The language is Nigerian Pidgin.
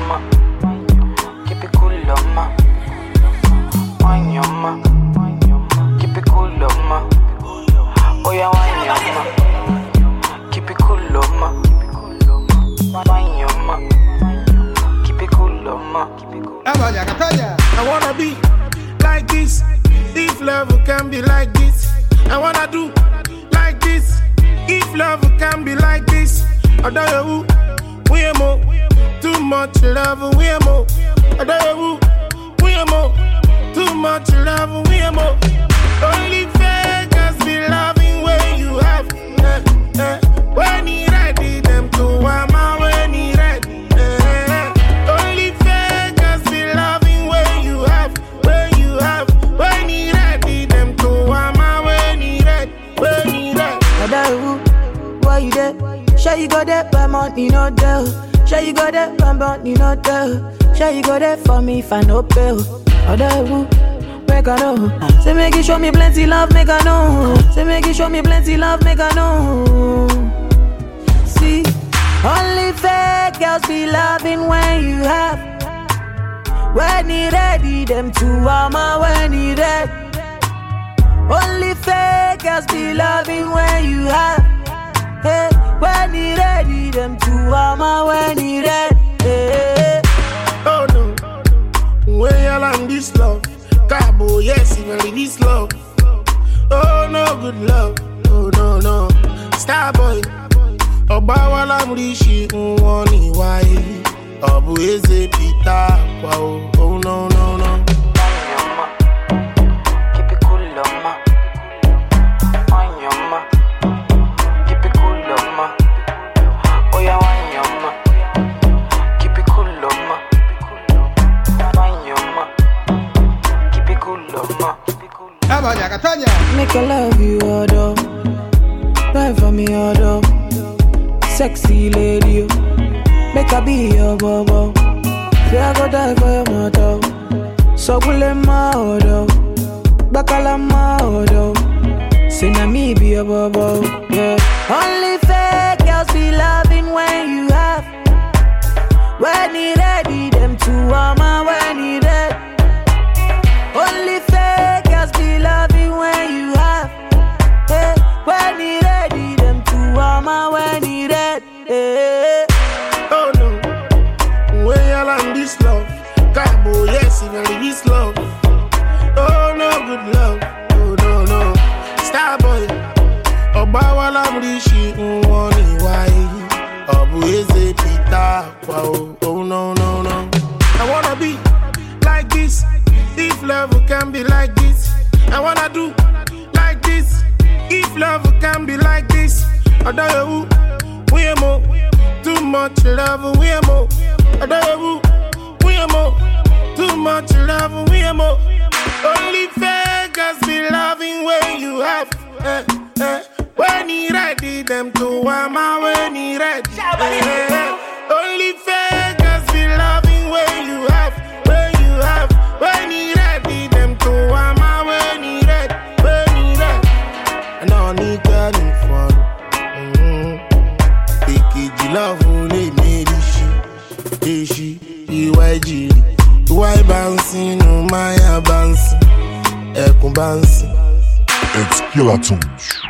Keep it cool, ma. Wine your ma. Keep it cool, ma. Oh yeah, wine your ma. Keep it cool, ma. Wine your ma. Keep it cool, ma. I wanna be like this. If love can be like this, I wanna do like this. If love can be like this, I don't we are more. Too much love, we are more. I don't we are more. Too much love, we are more. Only fakers be loving when you have. When he ready, them to wama when he ready. Only fakers be loving when you have. When you have. When he ready, them to wama when he ready. When he ready. Why you there? Sure you got that, but money not there. Sure you got that, but money not there. Sure you got that for me if I no pay. Make I know. Say make you show me plenty love, make I know. Say make you show me plenty love, make I know. See, only fake girls be loving when you have. When he ready, them two ama when he ready. Only fake girls be loving when you have. Hey, when he ready, them two ama when he ready. Hey. Oh no, when you land this love, Cabo, yes, even this love. Oh no, good love. Oh no, no, Starboy. Oba I'm rishi, wani wai. Obu eze pita, wow. Oh no, no, no. Keep it cool, ma. Wine your ma. Keep it cool, ma. Oh yeah, wine your ma. Keep it cool, ma. Wine your ma. Keep it cool, ma. Make I love you, Odo. Ride for me, Odo. Sexy lady, make I be your bobo. Say I go die for your motto. So will my Odo. Bakala my Odo. Say na me be your bobo. Yeah. Only fake girls be loving when you have. When he ready, them two ama when he ready. Only fake girls be loving when you have. Hey, when he ready, them two ama when he ready. Hey. Oh no, when you land this love, Cabo, yes, even this love. Oh no, good love. Oh no, no, Starboy. Oba I'm rishi, wani wai. Obu eze pita, wow. Oh no, no, no. I wanna be like this. If love can be like this, I wanna do like this. If love can be like this, I don't we are more. Too much love, we are more. I don't we are more. Too much love, we are more. Only fakers be loving when you have. When he ready, them to wama when he ready. Only fakers be loving when you have. When you have. When he ready, them to wama when he ready. When he ready. And I need God in fun. Picky love only made she EYG. Why bouncing? No, my bouncing. Echo bouncing. It's Killer Tunes.